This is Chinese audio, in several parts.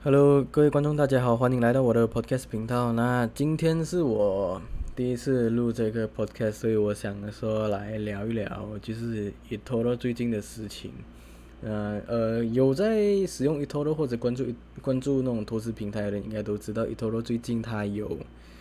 Hello，各位观众，大家好，欢迎来到我的 podcast 频道。那今天是我第一次录这个 podcast，所以我想说来聊一聊，就是 eToro 最近的事情。有在使用 eToro 或者关注那种投资平台的人，应该都知道 eToro 最近它有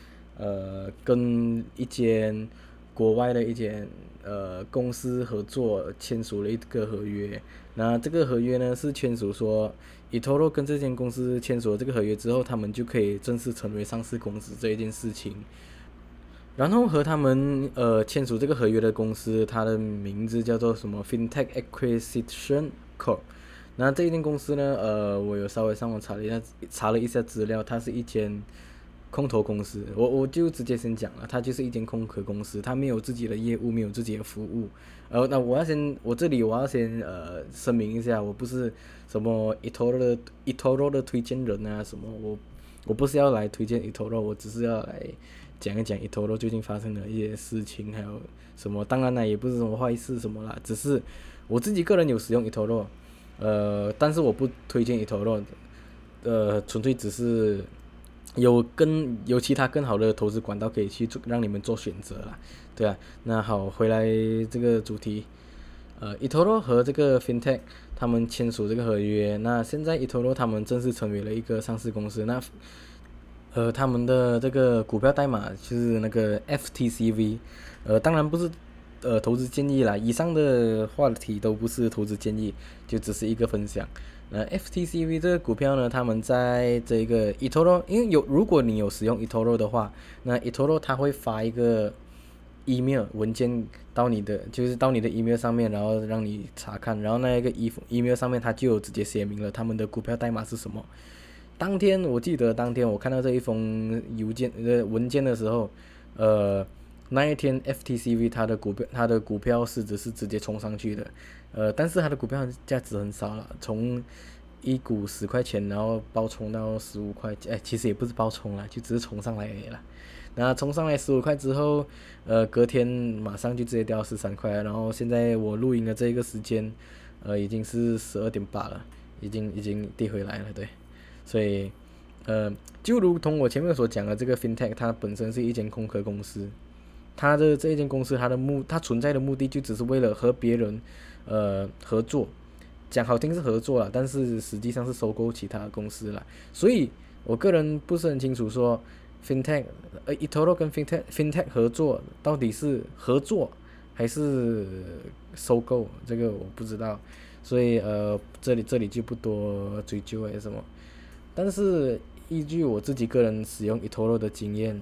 跟一间国外的一间公司合作签署了一个合约。那这个合约呢是签署说eToro 跟这间公司签署了这个合约之后，他们就可以正式成为上市公司这一件事情。然后和他们签署这个合约的公司，它的名字叫做什么 FinTech Acquisition Corp。那这一间公司呢，我有稍微上网查了一下资料，它是一间空投公司。我就直接先讲了，它就是一间空壳公司，它没有自己的业务，没有自己的服务。那我要先声明一下，我不是什么 eToro 的推荐人啊什么，我不是要来推荐 eToro，我只是要来讲一讲 eToro 最近发生的一些事情，还有什么，当然啦，也不是什么坏事什么啦，只是我自己个人有使用 eToro，但是我不推荐 eToro，纯粹只是有其他更好的投资管道可以去让你们做选择啦，对啊。那好，回来这个主题，eToro 和这个 FinTech 他们签署这个合约，那现在 eToro 他们正式成为了一个上市公司，那他们的这个股票代码就是那个 FTCV，当然不是投资建议啦，以上的话题都不是投资建议，就只是一个分享。FTCV 这个股票呢，他们在这个 eToro，因为如果你有使用 eToro 的话，那 eToro 它会发一个 email 文件到你的 email 上面，然后让你查看，然后那一个 email 上面它就有直接写明了他们的股票代码是什么。我记得当天我看到这一封文件的时候，那一天 FTCV 它的股票市值是直接冲上去的，但是它的股票价值很少了，从一股10块钱，然后暴冲到15块，其实也不是暴冲啦，就只是冲上来而已啦。那冲上来15块之后，隔天马上就直接掉到13块，然后现在我录音的这个时间，已经是12点8了，已经跌回来了，对。所以，就如同我前面所讲的，这个 FinTech 它本身是一间空壳公司，它的这一间公司它存在的目的就只是为了和别人合作，讲好听是合作啦，但是实际上是收购其他公司啦。所以我个人不是很清楚说 FinTech eToro 跟 FinTech 合作到底是合作还是收购，这个我不知道，所以这里就不多追究还是什么。但是依据我自己个人使用 eToro 的经验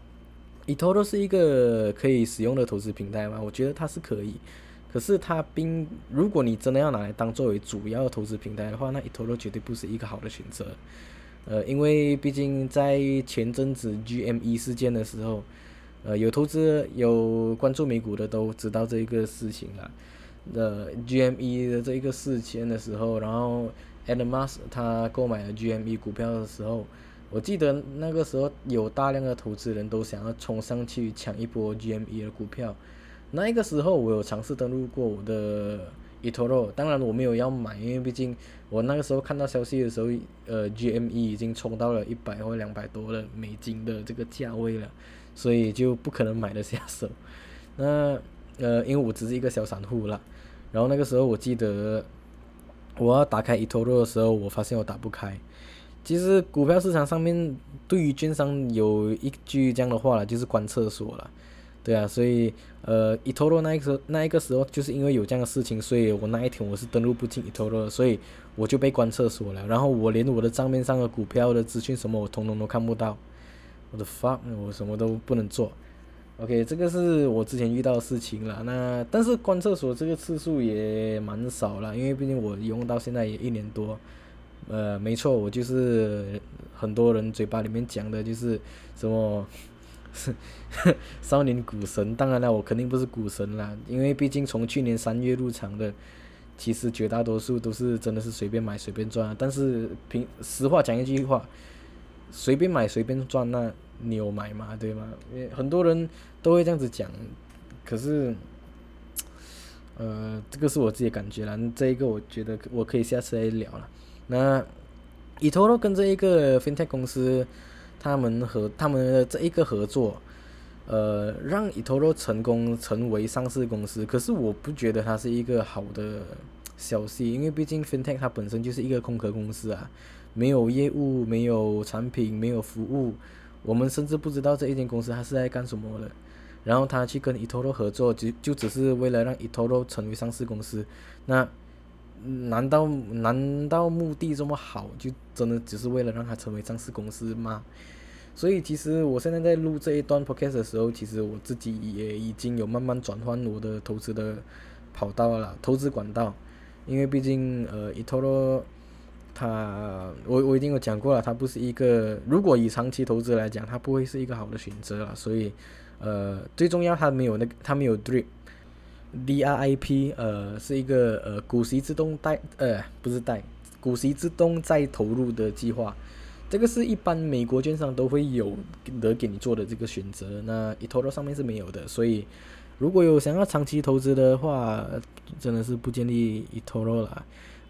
，eToro 是一个可以使用的投资平台吗？我觉得它是可以，可是如果你真的要拿来当作为主要投资平台的话，那 eToro 绝对不是一个好的选择。因为毕竟在前阵子 GME 事件的时候，有关注美股的都知道这一个事情了。GME 的这一个事件的时候，然后 Elon Musk 他购买了 GME 股票的时候，我记得那个时候有大量的投资人都想要冲上去抢一波 GME 的股票。那一个时候我有尝试登录过我的 eToro， 当然我没有要买，因为毕竟我那个时候看到消息的时候，GME 已经冲到了100或200多的美金的这个价位了，所以就不可能买得下手。那因为我只是一个小散户啦，然后那个时候我记得我要打开 eToro 的时候，我发现我打不开。其实股票市场上面对于券商有一句这样的话了，就是关厕所了。对啊，所以eToro 那一个时候就是因为有这样的事情，所以我那一天我是登录不进 eToro，所以我就被关厕所了。然后我连我的账面上的股票的资讯什么我统统都看不到，我的 fuck，我什么都不能做。OK，这个是我之前遇到的事情了。但是关厕所这个次数也蛮少了，因为毕竟我用到现在也1年多。没错，我就是很多人嘴巴里面讲的就是什么少年股神。当然了，我肯定不是股神啦，因为毕竟从去年3月入场的，其实绝大多数都是真的是随便买随便赚。但是实话讲一句话，随便买随便赚，那你有买吗？对吗？因为很多人都会这样子讲，可是这个是我自己的感觉啦，这一个我觉得我可以下次来聊了。那 eToro 跟这一个 fintech 公司，他们的这一个合作，让 eToro 成功成为上市公司。可是我不觉得它是一个好的消息，因为毕竟 fintech 它本身就是一个空壳公司啊，没有业务，没有产品，没有服务，我们甚至不知道这一间公司它是在干什么的。然后他去跟 eToro 合作，就只是为了让 eToro 成为上市公司。那难道目的这么好，就真的只是为了让它成为上市公司吗？所以其实我现在在录这一段 podcast 的时候，其实我自己也已经有慢慢转换我的投资的跑道了，投资管道。因为毕竟eToro 我已经有讲过了，它不是一个，如果以长期投资来讲，它不会是一个好的选择了。所以最重要它没有DRIP，是一个股息自动股息自动再投入的计划。这个是一般美国券商都会有的给你做的这个选择，那 eToro 上面是没有的。所以如果有想要长期投资的话，真的是不建议 eToro 啦。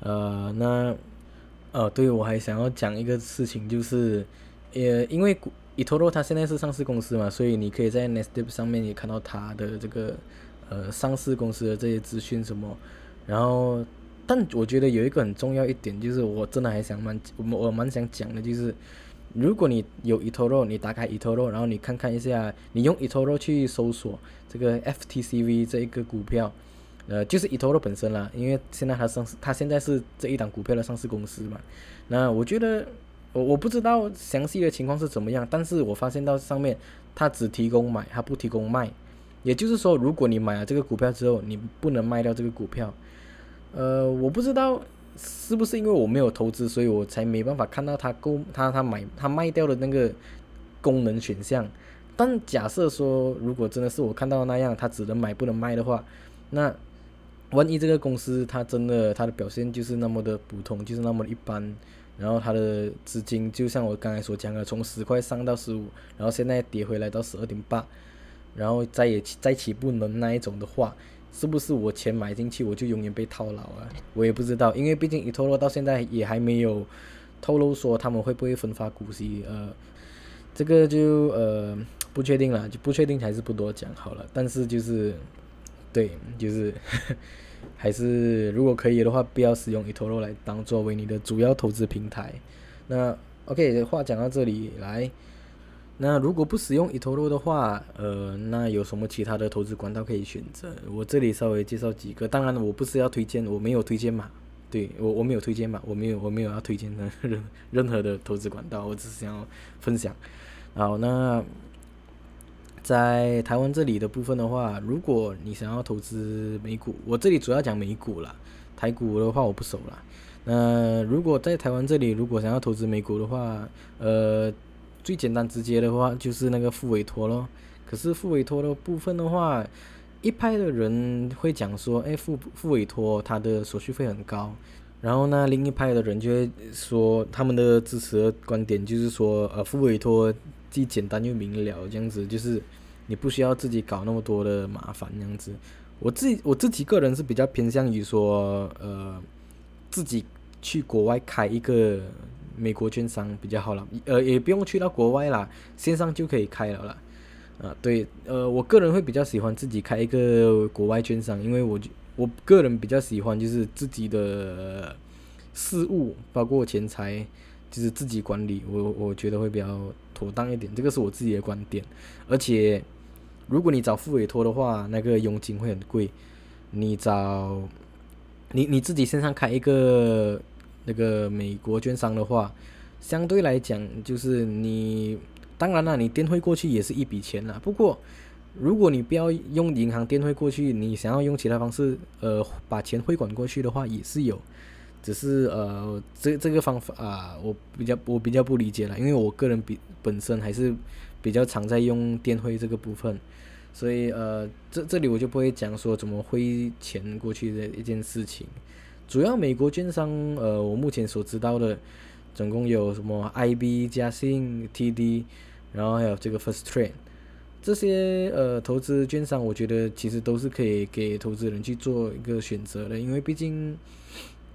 对，我还想要讲一个事情，就是因为eToro 它现在是上市公司嘛，所以你可以在 Nasdaq 上面也看到它的这个上市公司的这些资讯什么。然后但我觉得有一个很重要一点，就是我真的我蛮想讲的，就是如果你有 eToro， 你打开 eToro， 然后你看看一下，你用 eToro 去搜索这个 FTCV 这一个股票，就是 eToro 本身啦，因为现在它现在是这一档股票的上市公司嘛。那我觉得我不知道详细的情况是怎么样，但是我发现到上面它只提供买，它不提供卖。也就是说，如果你买了这个股票之后，你不能卖掉这个股票。我不知道是不是因为我没有投资，所以我才没办法看到他卖掉的那个功能选项。但假设说，如果真的是我看到那样，他只能买不能卖的话，那万一这个公司它的表现就是那么的普通，就是那么的一般，然后它的资金就像我刚才所讲的，从10块上到15，然后现在跌回来到12.8，然后再起不能那一种的话，是不是我钱买进去我就永远被套牢啊？我也不知道，因为毕竟eToro到现在也还没有透露说他们会不会分发股息，这个就不确定了，就不确定还是不多讲好了。但是就是对，就是还是如果可以的话，不要使用eToro来当作为你的主要投资平台。那 OK， 话讲到这里来。那如果不使用eToro的话，那有什么其他的投资管道可以选择？我这里稍微介绍几个。当然我不是要推荐，我没有推荐嘛。对，我没有推荐嘛，我没有要推荐的任何的投资管道，我只是想要分享。好，那在台湾这里的部分的话，如果你想要投资美股，我这里主要讲美股啦，台股的话我不熟啦。那如果在台湾这里，如果想要投资美股的话，最简单直接的话就是那个副委托咯。可是副委托的部分的话，一派的人会讲说，副委托它的手续费很高。然后呢，另一派的人就会说，他们的支持的观点就是说，副委托既简单又明了，这样子就是你不需要自己搞那么多的麻烦这样子。我自己个人是比较偏向于说，自己去国外开一个美国券商比较好了，也不用去到国外啦，线上就可以开了啦。对，我个人会比较喜欢自己开一个国外券商，因为我个人比较喜欢就是自己的事务，包括钱财，就是自己管理，我觉得会比较妥当一点，这个是我自己的观点。而且如果你找副委托的话，那个佣金会很贵。你自己线上开一个那个美国券商的话，相对来讲就是当然了，你电汇过去也是一笔钱啦。不过如果你不要用银行电汇过去，你想要用其他方式把钱汇款过去的话也是有，只是这个方法我比较不理解啦，因为我个人本身还是比较常在用电汇这个部分。所以这里我就不会讲说怎么汇钱过去的一件事情。主要美国券商我目前所知道的总共有什么 IB、嘉信、TD， 然后还有这个 First Trade， 这些投资券商我觉得其实都是可以给投资人去做一个选择的。因为毕竟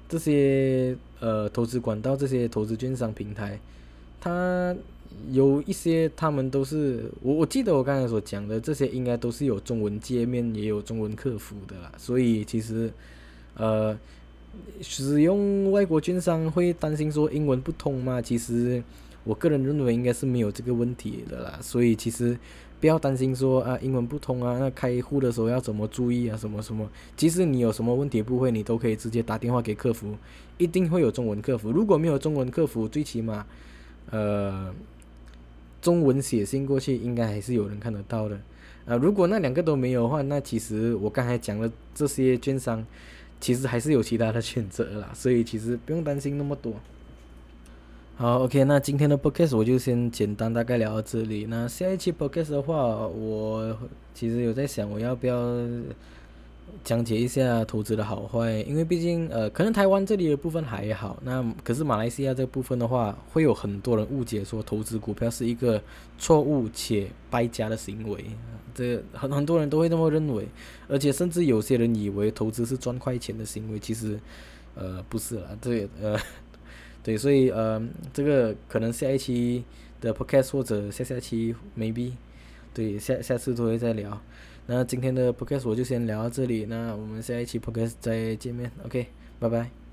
这些投资管道，这些投资券商平台，它有一些他们都是我记得我刚才所讲的这些应该都是有中文界面也有中文客服的啦，所以其实呃使用外国券商会担心说英文不通吗？其实我个人认为应该是没有这个问题的啦，所以其实不要担心说英文不通啊，那开户的时候要怎么注意啊什么什么，即使你有什么问题不会，你都可以直接打电话给客服，一定会有中文客服，如果没有中文客服，最起码呃中文写信过去应该还是有人看得到的。如果那两个都没有的话，那其实我刚才讲的这些券商，其实还是有其他的选择啦，所以其实不用担心那么多。好，OK，那今天的 podcast 我就先简单大概聊到这里。那下一期 podcast 的话，我其实有在想，我要不要讲解一下投资的好坏，因为毕竟可能台湾这里的部分还好，那可是马来西亚这部分的话，会有很多人误解说投资股票是一个错误且败家的行为，这很多人都会这么认为，而且甚至有些人以为投资是赚快钱的行为，其实不是啦，对，所以这个可能下一期的 podcast 或者下期 maybe 对下次都会再聊。那今天的 podcast 我就先聊到这里，那我们下一期 podcast 再见面，OK，拜拜。